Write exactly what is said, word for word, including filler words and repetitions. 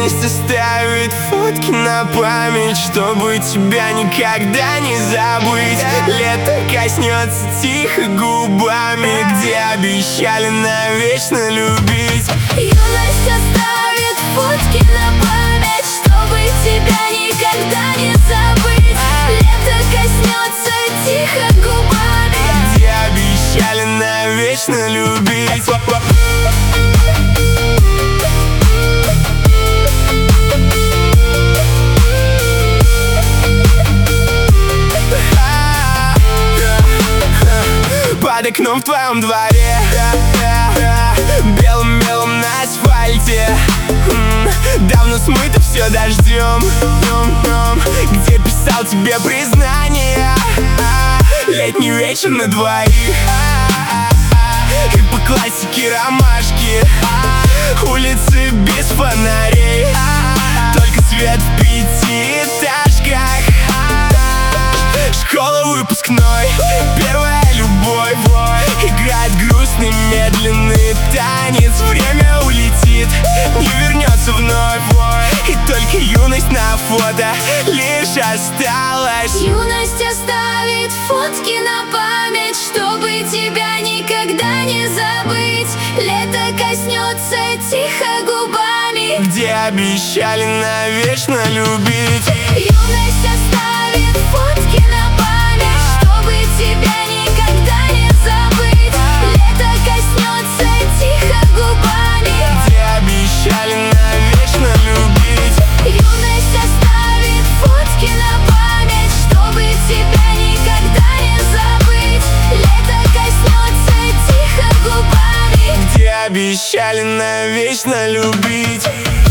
Юность оставит фотки на память, чтобы тебя никогда не забыть. Лето коснется тихо губами, где обещали навечно любить. Юность оставит фотки на память, чтобы тебя никогда не забыть. Лето коснется тихо губами, где обещали навечно любить. Под окном в твоем дворе, белым мелом на асфальте, давно смыто все дождем, где писал тебе признание. Летний вечер на двоих, и по классике ромашки. Улицы без фонарей, только свет в пятиэтажках. Школа выпускной, первая любовь. Играет грустный медленный танец. Время улетит, не вернется вновь. И только юность на фото лишь осталась. Юность оставит фотки на память, чтобы тебя никогда не забыть. Лето коснется тихо губами, где обещали навечно любить. Юность оставит фотки на память, чтобы тебя никогда не забыть. Лето коснется тихо губами, где обещали навечно любить. Юность оставит фотки на память, чтобы тебя никогда не забыть. Лето коснется тихо губами, где обещали навечно любить.